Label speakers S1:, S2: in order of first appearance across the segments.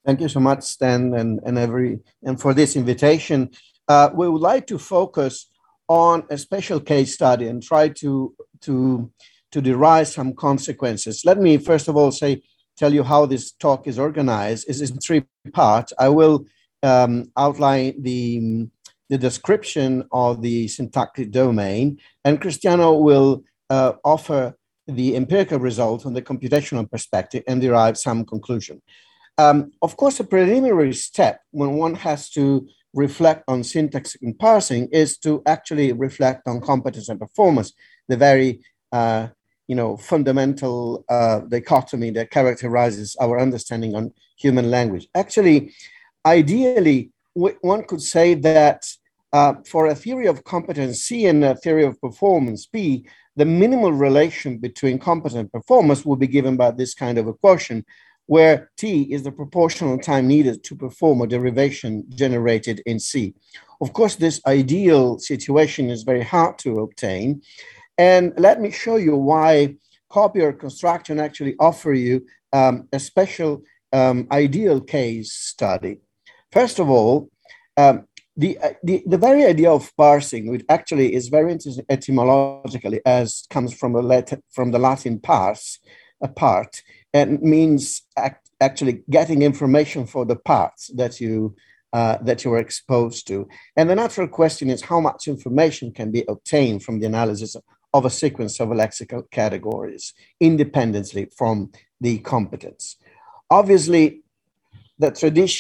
S1: Thank you so much, Stan, and for this invitation. We would like to focus on a special case study and try to derive some consequences. Let me first of all tell you how this talk is organized. It's in three parts. I will outline the description of the syntactic domain, and Cristiano will offer the empirical result on the computational perspective and derive some conclusion. Of course, a preliminary step when one has to reflect on syntax and parsing is to actually reflect on competence and performance, the very fundamental dichotomy that characterizes our understanding on human language. Actually, ideally, one could say that for a theory of competence C and a theory of performance P, the minimal relation between competence and performance will be given by this kind of equation, where T is the proportional time needed to perform a derivation generated in C. Of course, this ideal situation is very hard to obtain. And let me show you why copier construction actually offer you a special ideal case study. First of all, the very idea of parsing, which actually is very interesting etymologically, as comes from the Latin pars, a part, and means actually getting information for the parts that you are exposed to. And the natural question is how much information can be obtained from the analysis of a sequence of lexical categories independently from the competence. Obviously, the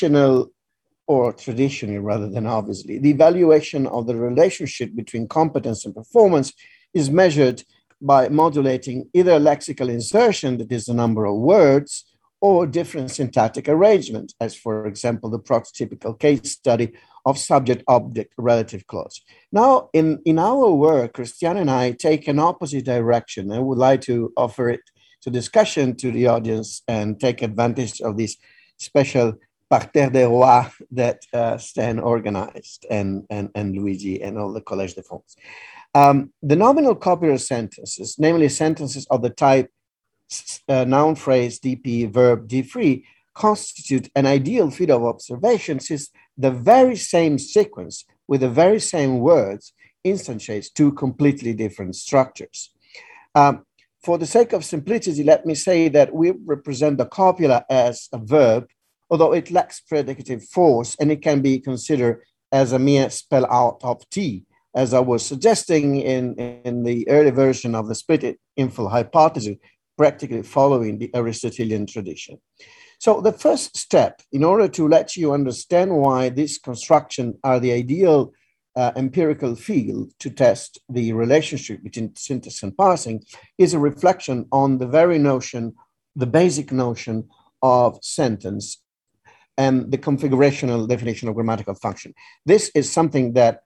S1: traditionally rather than obviously, the evaluation of the relationship between competence and performance is measured by modulating either lexical insertion, that is the number of words, or different syntactic arrangement, as for example, the prototypical case study of subject-object relative clause. Now, in our work, Cristiano and I take an opposite direction. I would like to offer it to discussion to the audience and take advantage of this special Parterre des Rois that Stan organized and Luigi and all the Collège de France. The nominal copier sentences, namely sentences of the type noun phrase DP verb D3, constitute an ideal feed of observations since the very same sequence with the very same words instantiates two completely different structures. For the sake of simplicity, let me say that we represent the copula as a verb, although it lacks predicative force, and it can be considered as a mere spell out of T, as I was suggesting in the early version of the split info hypothesis, practically following the Aristotelian tradition. So the first step, in order to let you understand why these constructions are the ideal empirical field to test the relationship between syntax and parsing, is a reflection on the very notion, the basic notion of sentence and the configurational definition of grammatical function. This is something that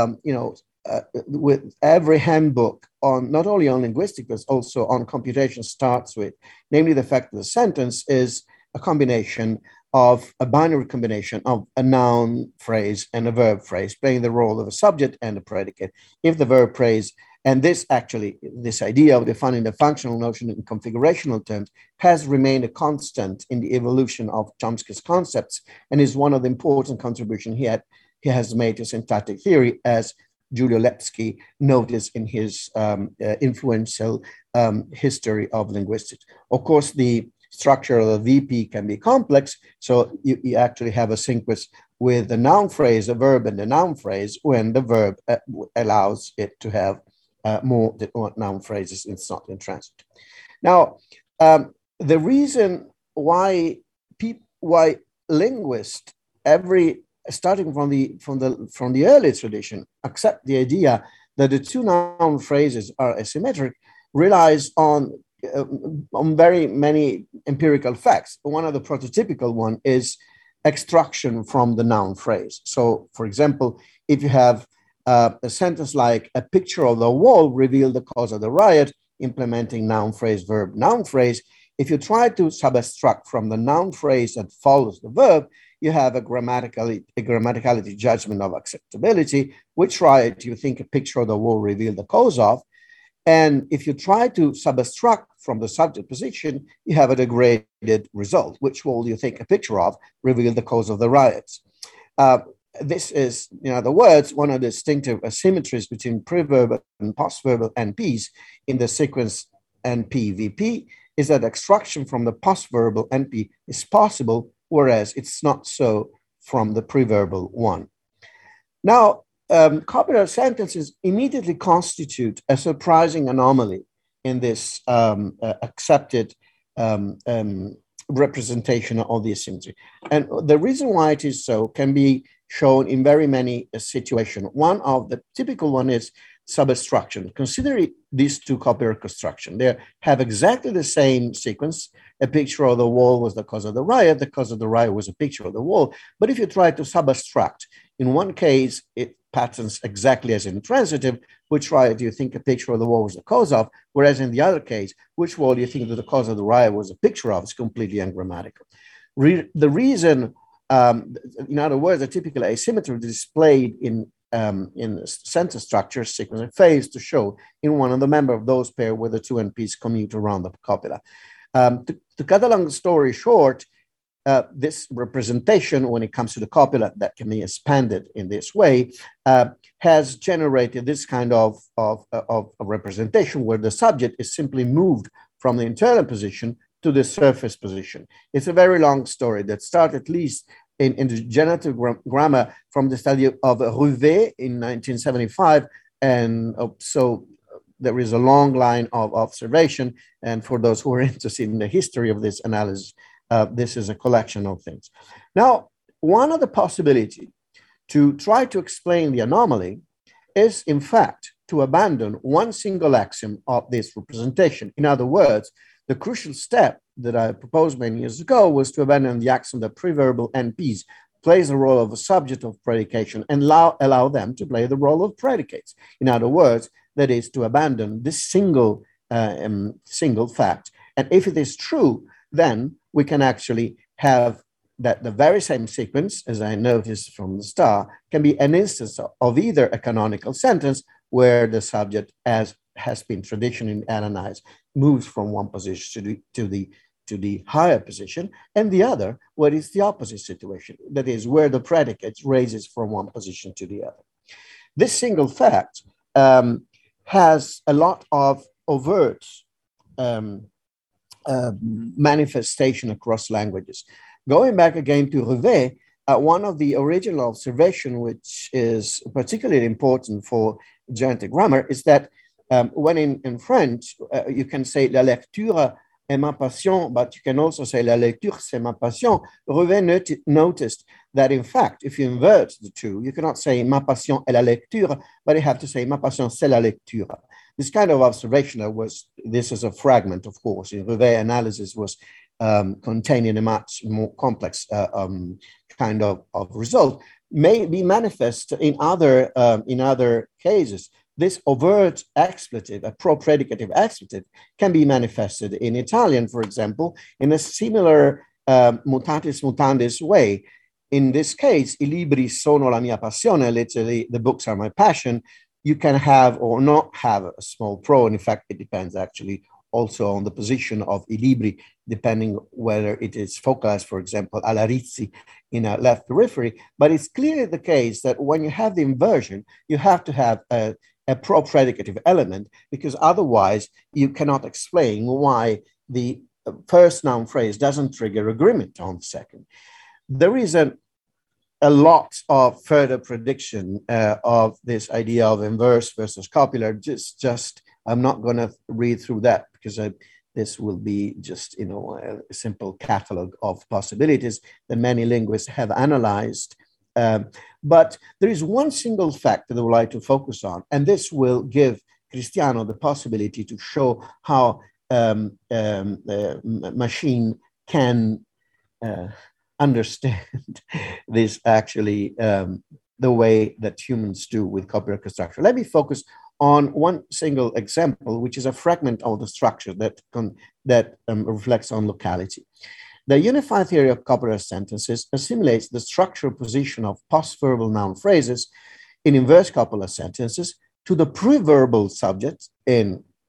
S1: with every handbook on not only on linguistics but also on computation starts with, namely the fact that the sentence is a combination of a binary combination of a noun phrase and a verb phrase, playing the role of a subject and a predicate. If the verb phrase, and this idea of defining the functional notion in configurational terms has remained a constant in the evolution of Chomsky's concepts and is one of the important contributions he has made to syntactic theory, as Giulio Lepsky noticed in his influential history of linguistics. Of course, the structure of the VP can be complex, so you actually have a sequence with the noun phrase, a verb, and the noun phrase when the verb allows it to have more than one noun phrases. It's not intransitive. Now, the reason why linguists, starting from the early tradition, accept the idea that the two noun phrases are asymmetric, relies on very many empirical facts. One of the prototypical one is extraction from the noun phrase. So, for example, if you have a sentence like a picture of the wall revealed the cause of the riot, implementing noun phrase, verb, noun phrase, if you try to subtract from the noun phrase that follows the verb, you have a grammaticality judgment of acceptability, which riot you think a picture of the wall revealed the cause of. And if you try to subtract from the subject position, you have a degraded result. Which will you take a picture of reveal the cause of the riots. This is, in other words, one of the distinctive asymmetries between preverbal and postverbal NPs in the sequence NP-VP is that extraction from the postverbal NP is possible, whereas it's not so from the preverbal one. Now, copular sentences immediately constitute a surprising anomaly in this accepted representation of the asymmetry. And the reason why it is so can be shown in very many situations. One of the typical one is subtraction. Consider these two copular constructions. They have exactly the same sequence. A picture of the wall was the cause of the riot. The cause of the riot was a picture of the wall. But if you try to subtract, in one case, it patterns exactly as in transitive. Which riot do you think a picture of the wall was the cause of? Whereas in the other case, which wall do you think that the cause of the riot was a picture of? It's completely ungrammatical. The reason, in other words, a typical asymmetry displayed in sentence structure, sequence, and phase to show in one of the member of those pair where the two NPs commute around the copula. To cut a long story short, this representation, when it comes to the copula that can be expanded in this way, has generated this kind of representation where the subject is simply moved from the internal position to the surface position. It's a very long story that starts at least in the generative grammar from the study of Rouvet in 1975. And so there is a long line of observation. And for those who are interested in the history of this analysis, this is a collection of things. Now, one of the possibilities to try to explain the anomaly is, in fact, to abandon one single axiom of this representation. In other words, the crucial step that I proposed many years ago was to abandon the axiom that preverbal NPs plays the role of a subject of predication and allow them to play the role of predicates. In other words, that is to abandon this single fact. And if it is true, then we can actually have that the very same sequence, as I noticed from the start, can be an instance of either a canonical sentence where the subject, as has been traditionally analyzed, moves from one position to the higher position, and the other where it's the opposite situation, that is where the predicate raises from one position to the other. This single fact has a lot of overt manifestation across languages. Going back again to Rouvet, one of the original observations, which is particularly important for generative grammar, is that when in French, you can say la lecture est ma passion, but you can also say la lecture c'est ma passion. Rouvet noticed that, in fact, if you invert the two, you cannot say ma passion est la lecture, but you have to say ma passion c'est la lecture. This kind of observation this is a fragment, of course, in Rouvet analysis was contained in a much more complex kind of result, may be manifest in other cases. This overt expletive, a pro-predicative expletive, can be manifested in Italian, for example, in a similar mutatis mutandis way. In this case, I libri sono la mia passione, literally, the books are my passion. You can have or not have a small pro. And in fact, it depends actually also on the position of I libri, depending whether it is focalized, for example, alla Rizzi in a left periphery. But it's clearly the case that when you have the inversion, you have to have a pro-predicative element, because otherwise you cannot explain why the first noun phrase doesn't trigger agreement on the second. There is a lot of further prediction of this idea of inverse versus copular. Just I'm not going to read through that because this will be just a simple catalog of possibilities that many linguists have analyzed. But there is one single fact that I would like to focus on, and this will give Cristiano the possibility to show how machine can understand this actually the way that humans do with copular construction. Let me focus on one single example, which is a fragment of the structure that reflects on locality. The unified theory of copular sentences assimilates the structural position of postverbal noun phrases in inverse copular sentences to the preverbal subject in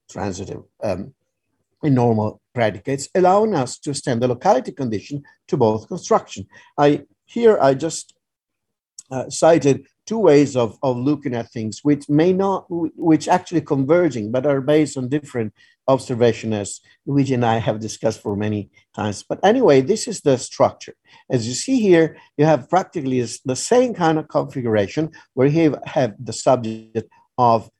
S1: transitive in normal predicates, allowing us to extend the locality condition to both construction. Here I just cited two ways of looking at things, which actually converging, but are based on different observations, as Luigi and I have discussed for many times. But anyway, this is the structure. As you see here, you have practically the same kind of configuration where you have the subject of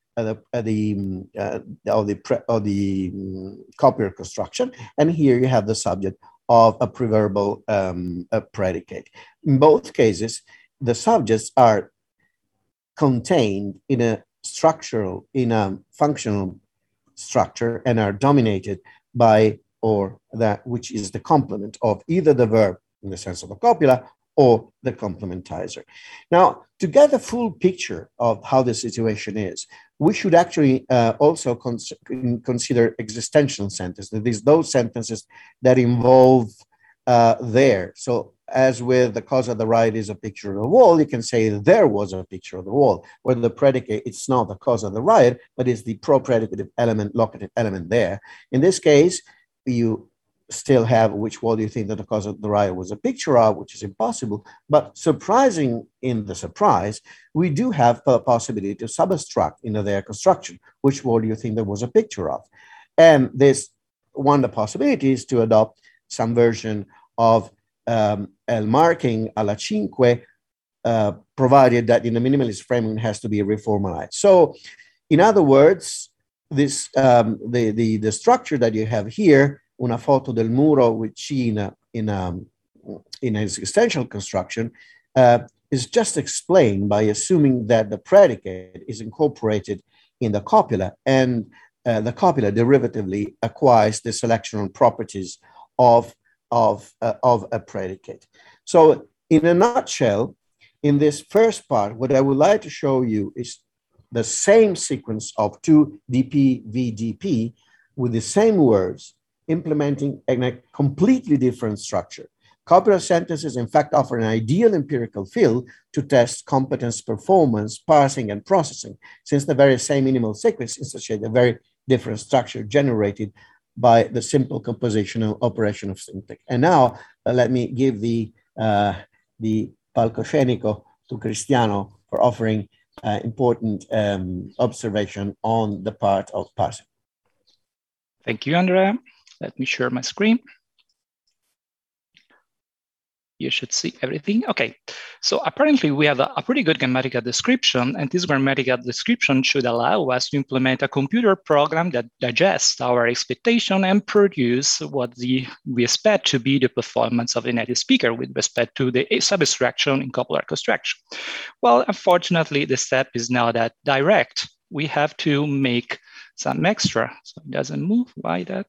S1: the copier construction, and here you have the subject of a preverbal predicate. In both cases, the subjects are contained in a functional structure and are dominated by or that which is the complement of either the verb in the sense of the copula or the complementizer. Now, to get a full picture of how the situation is, we should actually also consider existential sentences, that is, those sentences that involve there. So as with the cause of the right is a picture of the wall, you can say there was a picture of the wall, where the predicate, it's not the cause of the riot, but it's the pro-predicative element, locative element there. In this case, you still have which wall do you think that the cause of the riot was a picture of, which is impossible. But surprising in the surprise, we do have the possibility to subtract in their construction, which wall do you think there was a picture of? And this one of the possibilities to adopt some version of L marking alla cinque, provided that in the minimalist framing has to be reformalized. So in other words, this the structure that you have here, una foto del muro with C in an existential construction, is just explained by assuming that the predicate is incorporated in the copula, and the copula derivatively acquires the selectional properties of a predicate. So in a nutshell, in this first part, what I would like to show you is the same sequence of two DP, VDP with the same words, implementing a completely different structure. Copular sentences, in fact, offer an ideal empirical field to test competence, performance, parsing, and processing, since the very same minimal sequence instantiates a very different structure generated by the simple compositional operation of syntax. And now let me give the palcoscenico to Cristiano for offering important observation on the part of parsing.
S2: Thank you, Andrea. Let me share my screen. You should see everything. Okay, so apparently we have a pretty good grammatical description, and this grammatical description should allow us to implement a computer program that digests our expectation and produce what we expect to be the performance of the native speaker with respect to the subtraction in copular construction. Well, unfortunately, the step is not that direct. We have to make some extra. So it doesn't move. Why that?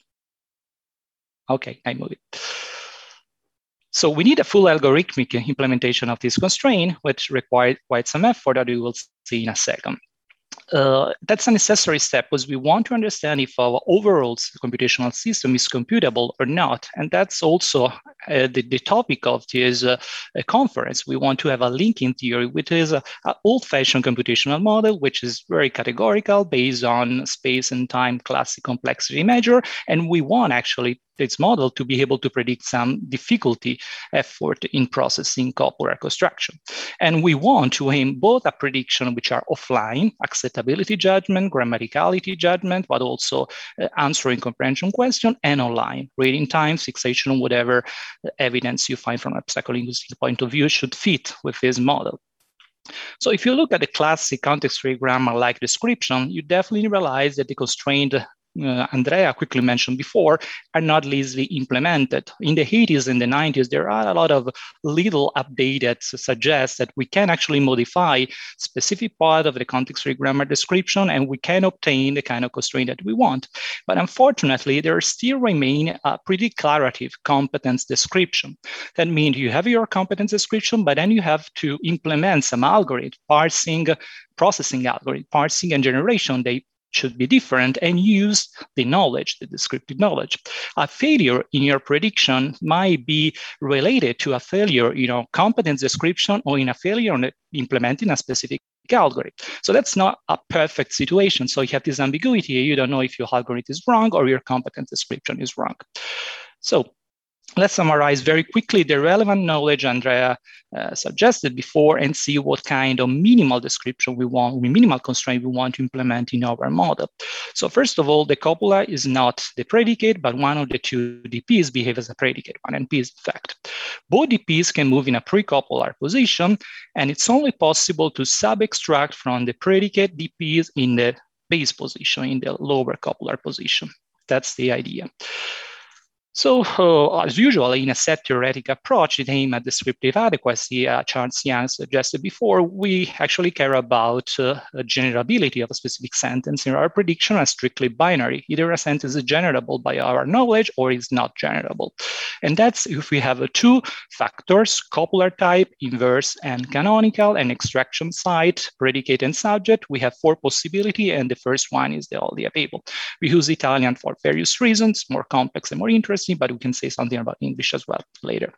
S2: Okay, I move it. So we need a full algorithmic implementation of this constraint, which requires quite some effort that we will see in a second. That's a necessary step because we want to understand if our overall computational system is computable or not. And that's also the topic of this conference. We want to have a linking theory, which is an old-fashioned computational model, which is very categorical, based on space and time classic complexity measure. And we want actually this model to be able to predict some difficulty effort in processing copular construction. And we want to aim both a prediction which are offline, acceptability judgment, grammaticality judgment, but also answering comprehension question, and online, reading time, fixation, whatever evidence you find from a psycholinguistic point of view should fit with this model. So if you look at the classic context-free grammar-like description, you definitely realize that the constraint Andrea quickly mentioned before, are not easily implemented. In the 80s and the 90s, there are a lot of little updates that suggest that we can actually modify specific part of the context-free grammar description, and we can obtain the kind of constraint that we want. But unfortunately, there still remain a pretty declarative competence description. That means you have your competence description, but then you have to implement some algorithm, parsing, processing algorithm, parsing and generation. They should be different and use the knowledge, the descriptive knowledge. A failure in your prediction might be related to a failure in competence description or in a failure on implementing a specific arithmetic algorithm. So that's not a perfect situation. So you have this ambiguity. You don't know if your algorithm is wrong or your competence description is wrong. So let's summarize very quickly the relevant knowledge Andrea suggested before and see what kind of minimal description minimal constraint we want to implement in our model. So first of all, the copula is not the predicate, but one of the two DPs behave as a predicate. One NP is the fact. Both DPs can move in a precopular position, and it's only possible to sub-extract from the predicate DPs in the base position, in the lower copular position. That's the idea. So as usual, in a set theoretic approach, it aims at descriptive adequacy. Charles-Yang suggested before, we actually care about generability of a specific sentence. In our prediction are strictly binary. Either a sentence is generable by our knowledge or is not generable. And that's if we have two factors, copular type, inverse, and canonical, and extraction site, predicate, and subject. We have four possibilities, and the first one is the only available. We use Italian for various reasons, more complex and more interesting, but we can say something about English as well later.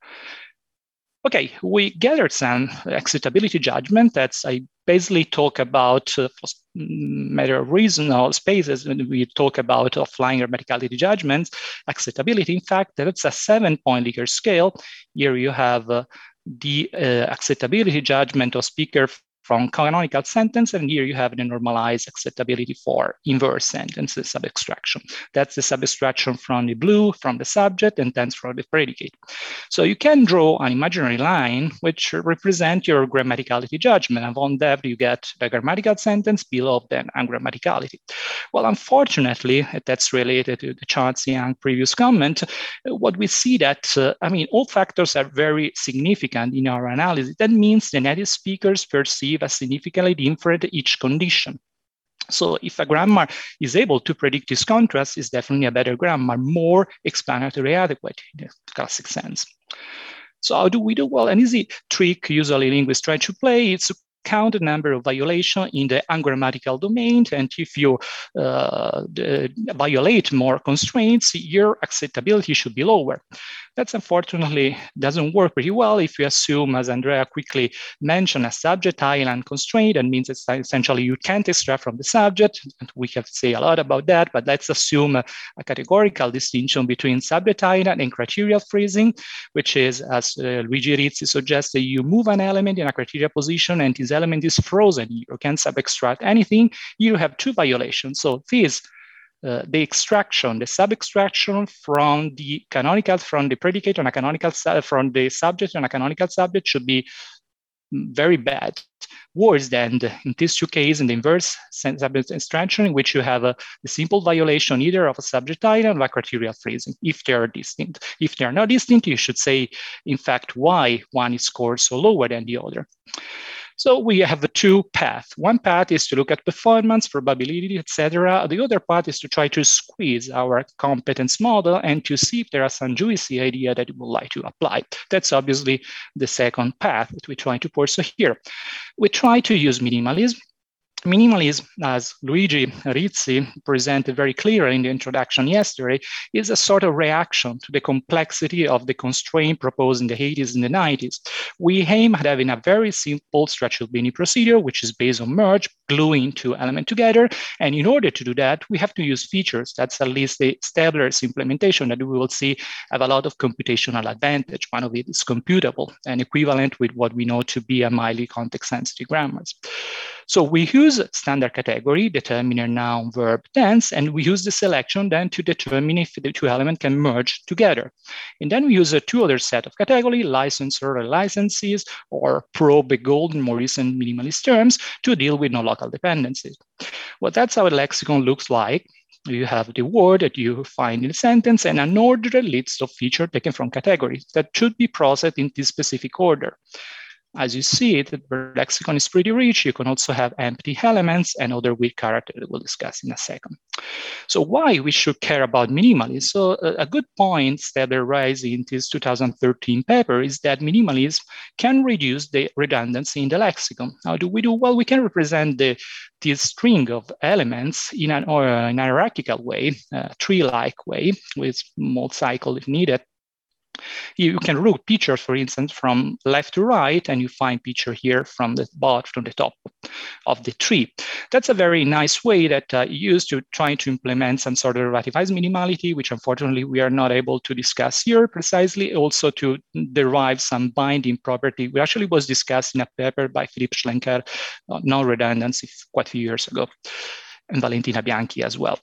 S2: Okay, we gathered some excitability judgment. That's I basically talk about, for matter of reason or spaces, when we talk about offline grammaticality judgments, excitability. In fact, that's a 7-point Likert scale. Here you have the excitability judgment of speaker from canonical sentence, and here you have the normalized acceptability for inverse sentences sub-extraction. That's the sub-extraction from the blue, from the subject, and then from the predicate. So you can draw an imaginary line which represent your grammaticality judgment. And on that, you get the grammatical sentence, below then ungrammaticality. Well, unfortunately, that's related to the Charles-Yang previous comment. What we see that, all factors are very significant in our analysis. That means the native speakers perceive as significantly different each condition. So if a grammar is able to predict this contrast, it's definitely a better grammar, more explanatory adequate in the classic sense. So how do we do? Well, an easy trick usually linguists try to play is to count the number of violations in the ungrammatical domain. And if you violate more constraints, your acceptability should be lower. That unfortunately doesn't work pretty well if you assume, as Andrea quickly mentioned, a subject island constraint. That means it's essentially you can't extract from the subject. And we have to say a lot about that, but let's assume a categorical distinction between subject island and criteria freezing, which is, as Luigi Rizzi suggested, you move an element in a criteria position and this element is frozen. You can't sub-extract anything. You have two violations. So this the extraction, the sub-extraction from the canonical, from the predicate on a canonical, from the subject on a canonical subject should be very bad, worse than in these two cases in the inverse subject extraction, in which you have the simple violation either of a subject item or criteria freezing, if they are distinct. If they are not distinct, you should say, in fact, why one is scored so lower than the other. So we have the two paths. One path is to look at performance, probability, etc. The other path is to try to squeeze our competence model and to see if there are some juicy idea that we would like to apply. That's obviously the second path that we try to pursue here. We try to use minimalism. Minimalism, as Luigi Rizzi presented very clearly in the introduction yesterday, is a sort of reaction to the complexity of the constraint proposed in the 80s and the 90s. We aim at having a very simple structural binary procedure, which is based on merge, gluing two elements together. And in order to do that, we have to use features. That's at least the Stabler's implementation that we will see have a lot of computational advantage. One of it is computable and equivalent with what we know to be a mildly context-sensitive grammars. So we use standard category, determiner, noun, verb, tense, and we use the selection then to determine if the two elements can merge together. And then we use a two other set of category, licensor or licensees, or probe, gold, and more recent minimalist terms to deal with no local dependencies. Well, that's how a lexicon looks like. You have the word that you find in a sentence and an ordered list of features taken from categories that should be processed in this specific order. As you see, the lexicon is pretty rich. You can also have empty elements and other weak characters that we'll discuss in a second. So why we should care about minimalism? So a good point Stabler raised in this 2013 paper is that minimalism can reduce the redundancy in the lexicon. How do we do? Well, we can represent this string of elements in an hierarchical way, tree-like way, with mode cycle if needed. You can route pictures, for instance, from left to right, and you find picture here from the bottom, from the top of the tree. That's a very nice way that you use to try to implement some sort of relativized minimality, which unfortunately we are not able to discuss here precisely. Also to derive some binding property, which actually was discussed in a paper by Philippe Schlenker, non-redundancy, quite a few years ago, and Valentina Bianchi as well.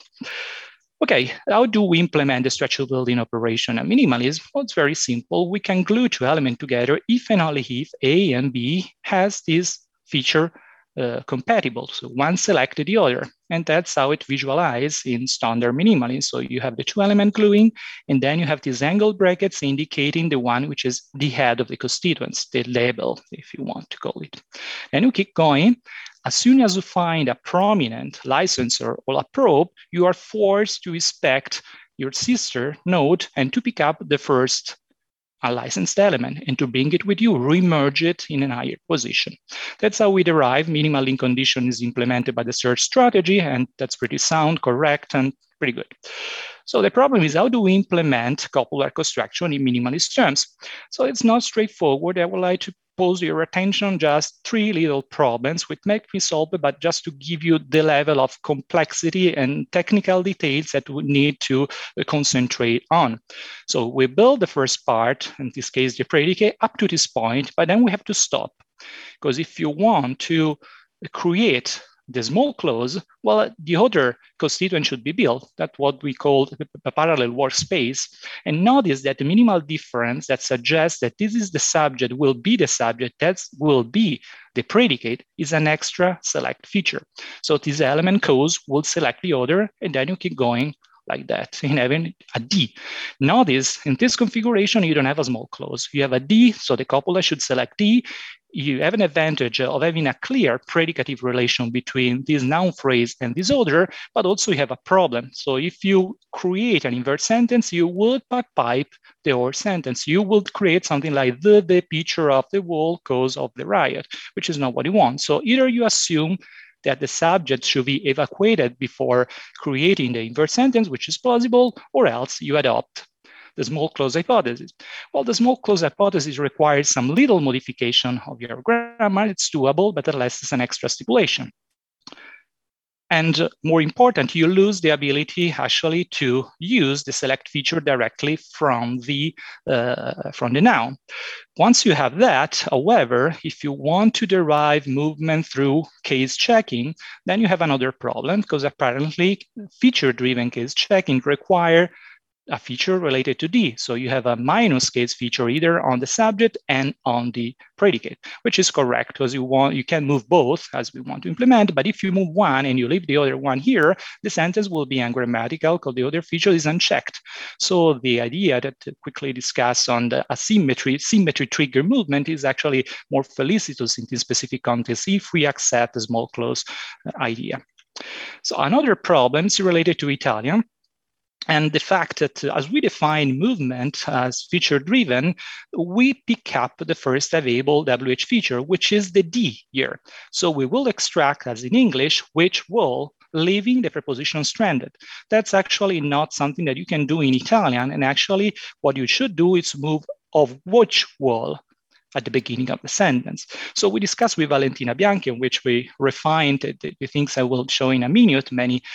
S2: Okay, how do we implement the structural building operation at minimalism? Well, it's very simple. We can glue two elements together if and only if A and B has this feature compatible. So one selected the other, and that's how it visualizes in standard minimalism. So you have the two element gluing, and then you have these angle brackets indicating the one which is the head of the constituents, the label, if you want to call it. And you keep going. As soon as you find a prominent licensor or a probe, you are forced to inspect your sister node and to pick up the first unlicensed element and to bring it with you, re-merge it in a higher position. That's how we derive minimal link condition is implemented by the search strategy, and that's pretty sound, correct, and pretty good. So the problem is, how do we implement coupler construction in minimalist terms? So it's not straightforward. I would like to pose your attention just three little problems which make me solve it, but just to give you the level of complexity and technical details that we need to concentrate on. So we build the first part, in this case, the predicate, up to this point, but then we have to stop. Because if you want to create the small clause, well, the other constituent should be built. That's what we call a parallel workspace. And notice that the minimal difference that suggests that this is the subject, will be the subject, that will be the predicate, is an extra select feature. So this element cause will select the other, and then you keep going like that in having a D. Notice in this configuration, you don't have a small clause. You have a D, so the coupler should select D. You have an advantage of having a clear predicative relation between this noun phrase and this other, but also you have a problem. So if you create an invert sentence, you would pipe the whole sentence. You would create something like the picture of the wall cause of the riot, which is not what you want. So either you assume that the subject should be evacuated before creating the invert sentence, which is plausible, or else you adopt the small clause hypothesis. Well, the small clause hypothesis requires some little modification of your grammar. It's doable, but at least it's an extra stipulation. And more important, you lose the ability actually to use the select feature directly from the noun. Once you have that, however, if you want to derive movement through case checking, then you have another problem, because apparently feature-driven case checking require a feature related to D. So you have a minus case feature either on the subject and on the predicate, which is correct, because you can move both as we want to implement. But if you move one and you leave the other one here, the sentence will be ungrammatical because the other feature is unchecked. So the idea that quickly discuss on the symmetry trigger movement is actually more felicitous in this specific context if we accept the small clause idea. So another problem is related to Italian. And the fact that as we define movement as feature-driven, we pick up the first available WH feature, which is the D here. So we will extract, as in English, which will, leaving the preposition stranded. That's actually not something that you can do in Italian. And actually, what you should do is move of which will at the beginning of the sentence. So we discussed with Valentina Bianchi, in which we refined the things I will show in a minute,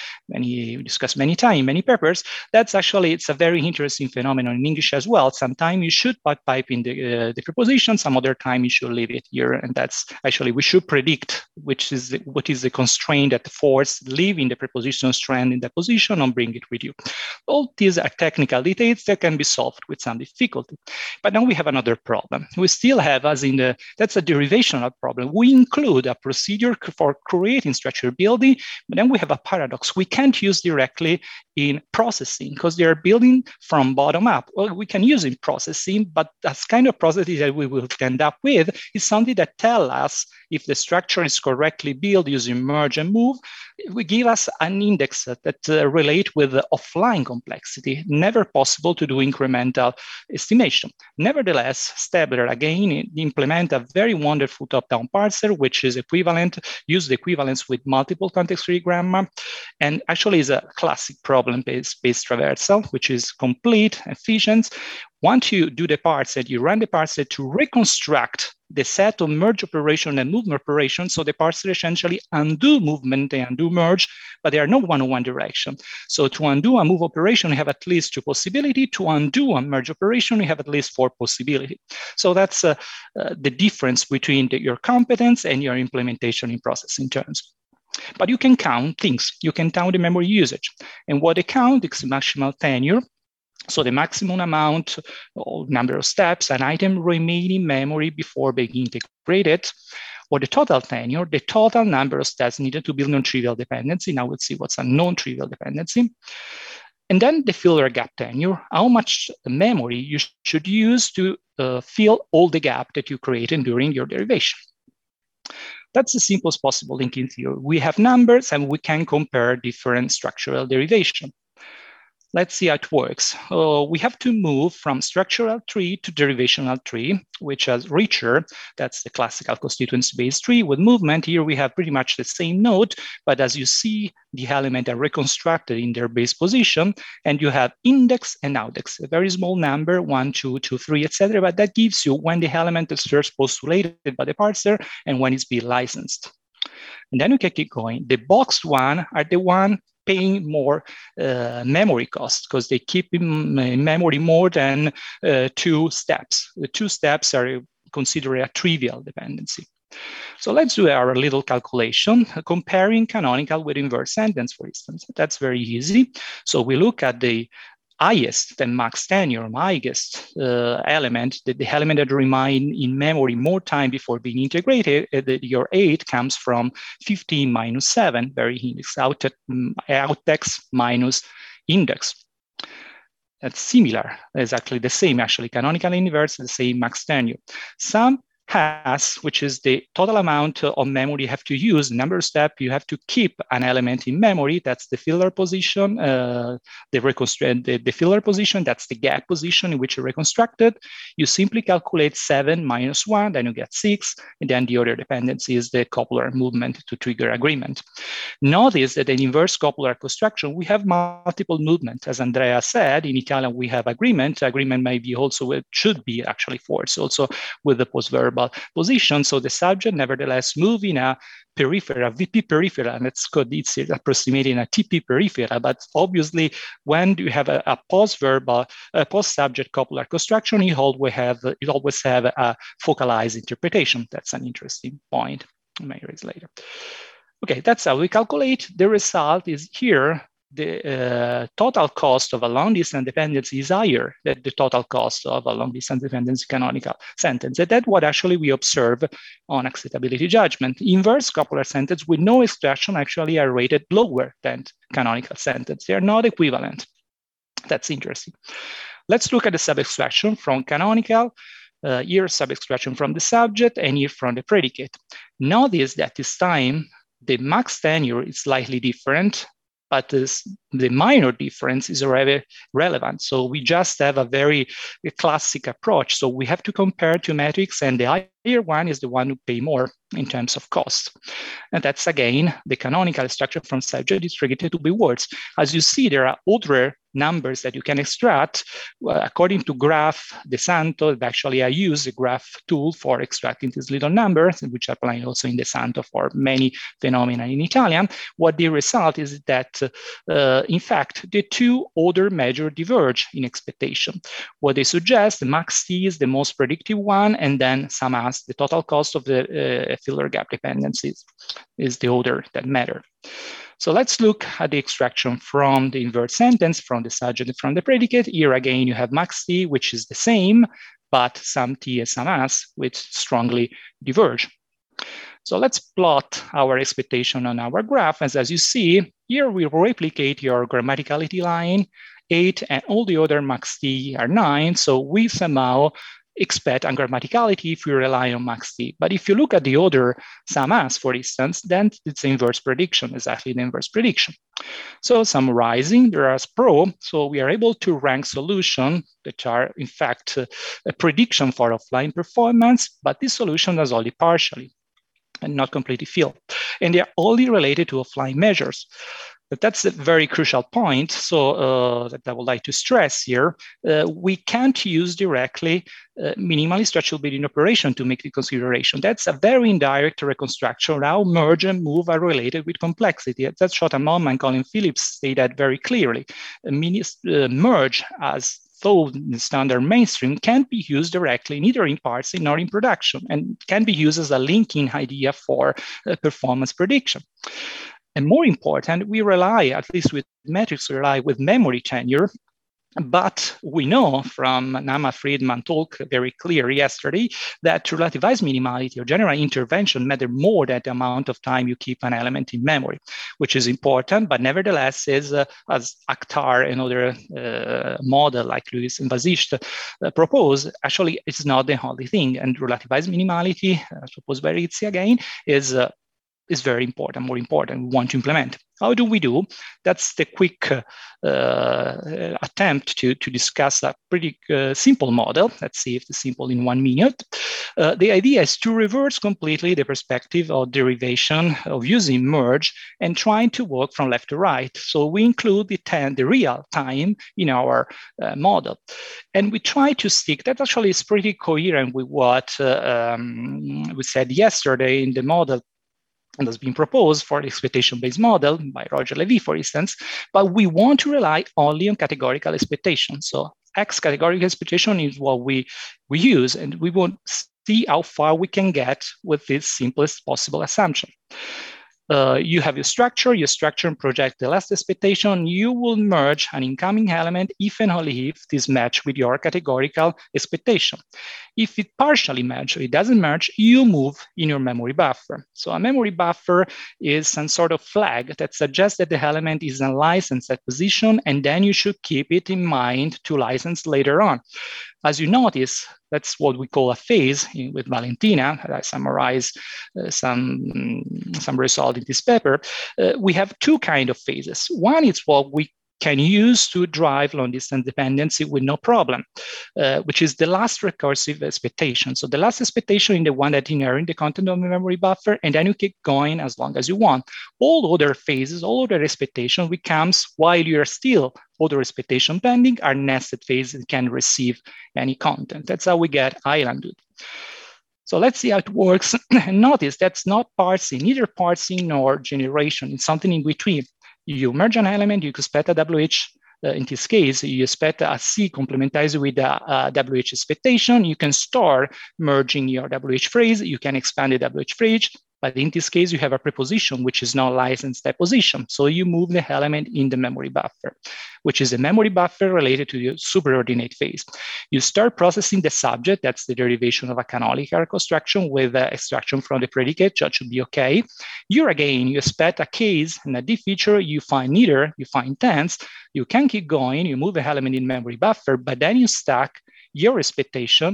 S2: we discussed many times, many papers. That's actually, it's a very interesting phenomenon in English as well. Sometimes you should pipe in the preposition, some other time you should leave it here. And that's actually, we should predict what is the constraint that force leaving the preposition strand in the position and bring it with you. All these are technical details that can be solved with some difficulty. But now we have another problem. We still have, as in that's a derivation of problem. We include a procedure for creating structure building, but then we have a paradox. We can't use directly in processing because they are building from bottom up. Well, we can use in processing, but that kind of processes that we will end up with is something that tell us if the structure is correctly built using merge and move. We give us an index that relate with the offline complexity, never possible to do incremental estimation. Nevertheless, Stabler again implement a very wonderful top-down parser, which is equivalent, use the equivalence with multiple context-free grammar, and actually is a classic problem problem space traversal, which is complete, efficient. Once you do the parser, you run the parser to reconstruct the set of merge operation and movement operation. So the parser essentially undo movement, they undo merge, but they are not one-on-one direction. So to undo a move operation, you have at least 2 possibilities. To undo a merge operation, you have at least 4 possibilities. So that's the difference between your competence and your implementation in processing terms. But you can count things. You can count the memory usage. And what they count is maximal tenure. So the maximum amount or number of steps an item remain in memory before being integrated, or the total tenure, the total number of steps needed to build non-trivial dependency. Now we'll see what's a non-trivial dependency. And then the filler gap tenure, how much memory you should use to fill all the gap that you created during your derivation. That's the simplest possible linking theory. We have numbers and we can compare different structural derivation. Let's see how it works. We have to move from structural tree to derivational tree, which is richer. That's the classical constituency-based tree with movement. Here we have pretty much the same node, but as you see, the elements are reconstructed in their base position, and you have index and outdex, a very small number, 1, 2, 2, 3, etc. But that gives you when the element is first postulated by the parser and when it's being licensed. And then we can keep going. The boxed one are the one paying more memory cost because they keep in memory more than 2 steps. The 2 steps are considered a trivial dependency. So let's do our little calculation, comparing canonical with inverse sentence, for instance. That's very easy. So we look at the highest and max tenure, highest element, the element that remain in memory more time before being integrated. Your 8 comes from 15 minus 7, very index, outdex minus index. That's similar, exactly the same, actually, canonical inverse, the same max tenure. Some has, which is the total amount of memory you have to use, number of steps you have to keep an element in memory. That's the filler position, the filler position, that's the gap position in which you reconstructed. You simply calculate 7 minus 1, then you get 6, and then the other dependency is the coupler movement to trigger agreement. Notice that in inverse coupler construction, we have multiple movements. As Andrea said, in Italian, we have agreement. Agreement may be also, it should be actually force, also with the post-verbal position. So the subject nevertheless move in a peripheral, VP peripheral, and it's approximating a TP peripheral. But obviously, when you have a post-verbal, post-subject coupler construction, you always have a focalized interpretation. That's an interesting point. I may raise later. Okay, that's how we calculate. The result is here. The total cost of a long-distance dependency is higher than the total cost of a long-distance dependency canonical sentence. And that's what actually we observe on acceptability judgment. Inverse coupler sentence with no extraction actually are rated lower than canonical sentence. They are not equivalent. That's interesting. Let's look at the sub-extraction from canonical. Here, sub-extraction from the subject, and here from the predicate. Notice that this time, the max tenure is slightly different, but the minor difference is already relevant. So we just have a very classic approach. So we have to compare two metrics, and the higher one is the one who pay more in terms of cost. And that's, again, the canonical structure from subject is related to be words. As you see, there are other numbers that you can extract. According to Graph De Santo, actually I use the Graph tool for extracting these little numbers, which apply also in De Santo for many phenomena in Italian. What the result is that, in fact, the two other measures diverge in expectation. What they suggest, the max T is the most predictive one, and then sum as the total cost of the filler gap dependencies is the other that matter. So let's look at the extraction from the inverse sentence, from the subject and from the predicate. Here again, you have max T, which is the same, but some T and some as, which strongly diverge. So let's plot our expectation on our graph. As you see, here we replicate your grammaticality line, 8, and all the other max T are 9. So we somehow expect ungrammaticality if we rely on max T. But if you look at the other sum as, for instance, then it's the inverse prediction, exactly the inverse prediction. So summarizing, there are pro, so we are able to rank solutions that are, in fact, a prediction for offline performance, but this solution is only partially and not completely filled. And they are only related to offline measures. But that's a very crucial point. So that I would like to stress here. We can't use directly minimally stretchable building operation to make the consideration. That's a very indirect reconstruction. How merge and move are related with complexity. That's Shota Mom and Colin Phillips say that very clearly. Merge as though the standard mainstream can't be used directly, neither in parsing nor in production, and can be used as a linking idea for performance prediction. And more important, we rely, at least with metrics, we rely with memory tenure. But we know from Nama Friedman talk very clear yesterday that to relativize minimality or general intervention matter more than the amount of time you keep an element in memory, which is important, but nevertheless is, as Akhtar and other model like Lewis and Vasist propose, actually it's not the only thing. And relativized minimality, proposed by Rizzi again, is very important, more important, we want to implement. How do we do? That's the quick attempt to discuss a pretty simple model. Let's see if it's simple in 1 minute. The idea is to reverse completely the perspective of derivation of using merge and trying to work from left to right. So we include the real time in our model. And we try to stick, that actually is pretty coherent with what we said yesterday in the model and has been proposed for the expectation-based model by Roger Levy, for instance, but we want to rely only on categorical expectation. So X categorical expectation is what we use, and we want to see how far we can get with this simplest possible assumption. You have your structure and project the last expectation. You will merge an incoming element if and only if this match with your categorical expectation. If it partially matches or it doesn't match, you move in your memory buffer. So a memory buffer is some sort of flag that suggests that the element is unlicensed at position, and then you should keep it in mind to license later on. As you notice, that's what we call a phase with Valentina. I summarize some result in this paper. We have two kinds of phases. One is what we can use to drive long-distance dependency with no problem, which is the last recursive expectation. So the last expectation is the one that inherits the content of the memory buffer, and then you keep going as long as you want. All other phases, all other expectations, which comes while you're still other expectation pending, are nested phases and can receive any content. That's how we get islandhood. So let's see how it works. Notice that's not parsing, neither parsing nor generation. It's something in between. You merge an element, you expect a WH. In this case, you expect a C complementized with a WH expectation. You can start merging your WH phrase. You can expand the WH phrase. But in this case, you have a preposition, which is not licensed at position. So you move the element in the memory buffer, which is a memory buffer related to the superordinate phase. You start processing the subject. That's the derivation of a canonical reconstruction with extraction from the predicate. That should be okay. Here again, you expect a case and a D feature. You find neither, you find tense. You can keep going. You move the element in memory buffer, but then you stack your expectation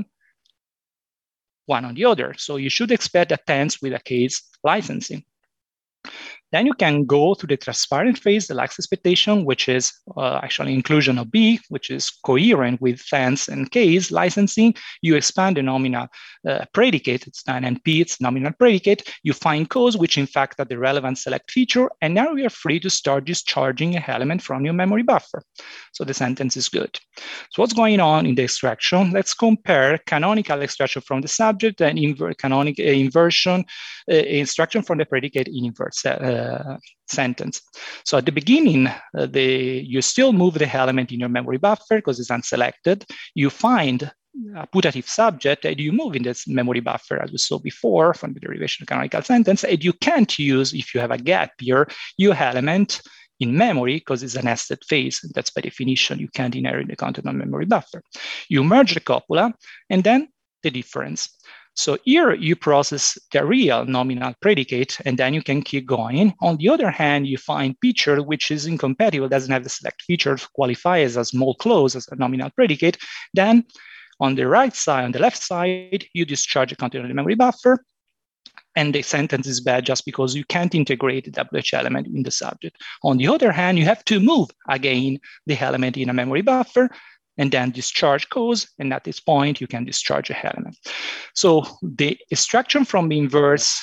S2: one on the other. So you should expect a tense with a case licensing. Then you can go to the transparent phase, the last expectation, which is actually inclusion of B, which is coherent with tense and case licensing. You expand the nominal predicate, it's an NP, it's nominal predicate. You find cause, which in fact are the relevant select feature. And now we are free to start discharging an element from your memory buffer. So the sentence is good. So what's going on in the extraction? Let's compare canonical extraction from the subject and canonical inversion, instruction from the predicate in invert sentence. So at the beginning, you still move the element in your memory buffer because it's unselected. You find a putative subject and you move in this memory buffer, as we saw before from the derivation of canonical sentence. And you can't use, if you have a gap here, your element in memory because it's a nested phase. That's by definition, you can't inherit the content of memory buffer. You merge the copula and then the difference. So here you process the real nominal predicate, and then you can keep going. On the other hand, you find feature which is incompatible, doesn't have the select feature, qualify as a small clause as a nominal predicate. Then on the right side, on the left side, you discharge the content of the memory buffer, and the sentence is bad just because you can't integrate the WH element in the subject. On the other hand, you have to move again the element in a memory buffer, and then discharge goes, and at this point you can discharge a element. So the extraction from inverse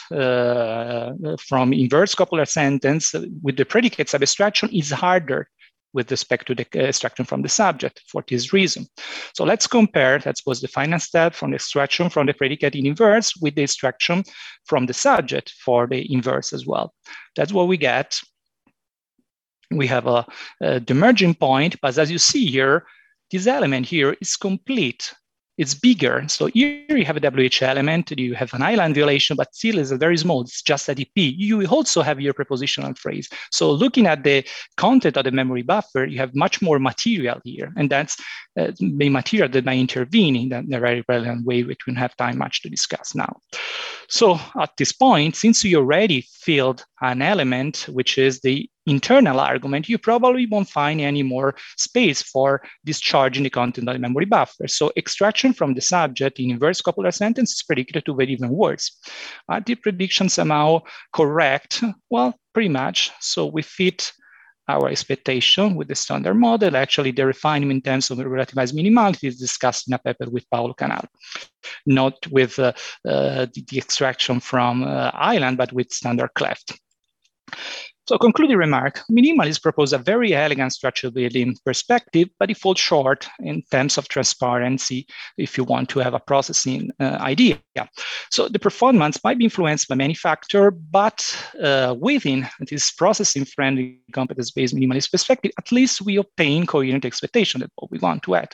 S2: copular sentence with the predicate subextraction is harder with respect to the extraction from the subject for this reason. So let's compare, that was the final step, from the extraction from the predicate in inverse with the extraction from the subject for the inverse as well. That's what we get. We have the merging point, but as you see here, this element here is complete. It's bigger. So here you have a WH element, you have an island violation, but still is very small. It's just a DP. You also have your prepositional phrase. So looking at the content of the memory buffer, you have much more material here. And that's the material that may intervene in a very relevant way, which we don't have time much to discuss now. So at this point, since you already filled an element, which is the internal argument, you probably won't find any more space for discharging the content of the memory buffer. So extraction from the subject in inverse copular sentence is predicted to be even worse. Are the predictions somehow correct? Well, pretty much. So we fit our expectation with the standard model. Actually, the refinement in terms of relativized minimality is discussed in a paper with Paolo Canal, not with the extraction from island, but with standard cleft. So concluding remark, minimalists propose a very elegant structural building perspective, but it falls short in terms of transparency if you want to have a processing idea. So the performance might be influenced by many factors, but within this processing-friendly competence-based minimalist perspective, at least we obtain coherent expectation. That's what we want to add.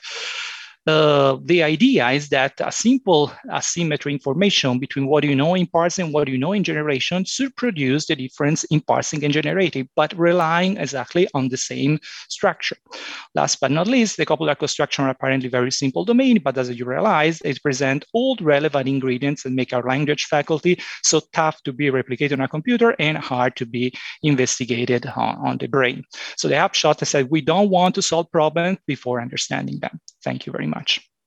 S2: The idea is that a simple asymmetry information between what you know in parsing and what you know in generation should produce the difference in parsing and generating, but relying exactly on the same structure. Last but not least, the copular construction are apparently very simple domain, but as you realize, they present all the relevant ingredients and make our language faculty so tough to be replicated on a computer and hard to be investigated on the brain. So the upshot is that we don't want to solve problems before understanding them. Thank you very much.